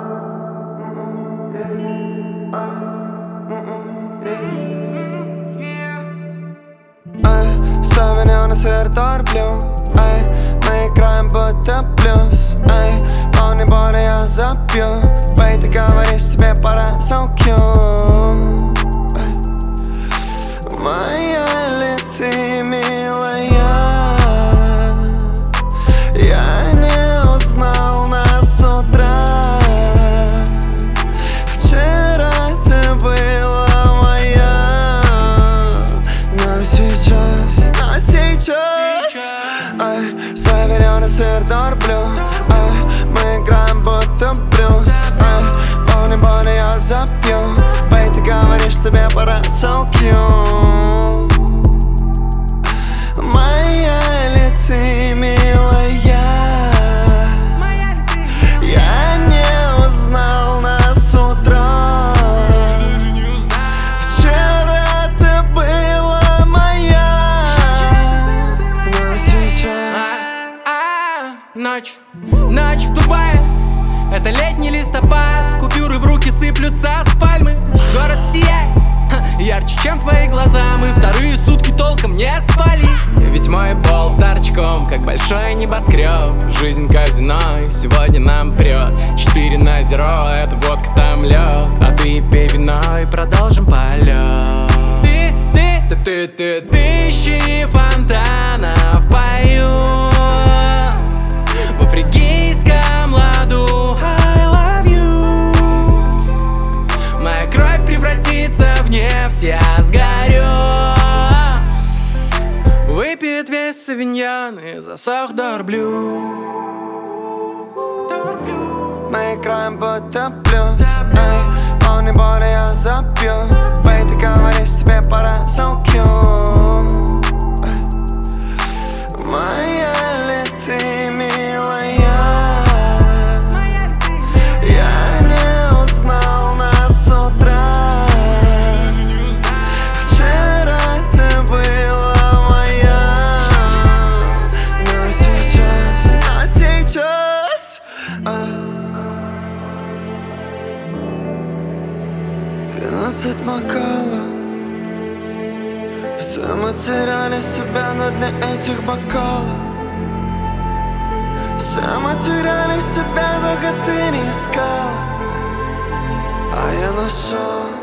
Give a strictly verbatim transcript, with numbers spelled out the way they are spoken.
Современный сыр торплю, эй, мы играем будто плюс, эй, полный боли я запью, бей, ты говоришь, тебе пора so cute. Моя ли ты милая? Я не узнал нас с утра. Вчера ты была моя, но сейчас, но сейчас ай, заварённый сыр торплю, ай, мы играем будто блюз, ай, полный боли я запью, бей, ты говоришь, тебе пора so cute. Моя ли ты милая? Я не узнал нас с утра. Вчера ты была моя, но сейчас Ночь, ночь в Дубае, это летний листопад. Купюры в руки сыплются с пальмы. Город сияет ярче, чем твои глаза. Мы вторые сутки толком не спали. Ведь мой пол торчком, как большой небоскреб. Жизнь казино, и сегодня нам прет. Четыре на зеро, это водка, там лед. А ты пей вино и продолжим полет. Ты, ты, ты, ты, ты, тысячи фонтанов поют в фригийском ладу. I love you. Моя кровь превратится в нефть, я сгорю. Выпьет весь савиньон и засох дорблю. мы играем будто плюс, эй, полный боли я запью, бей, ты говоришь, тебе пора so cute. Моя ли ты милая? Я не узнал нас с утра. Вчера ты была моя, но сейчас, но сейчас двенадцать бокалов. Все мы теряли себя на дне этих бокалов. Все мы теряли себя, только ты не искал, а я нашел.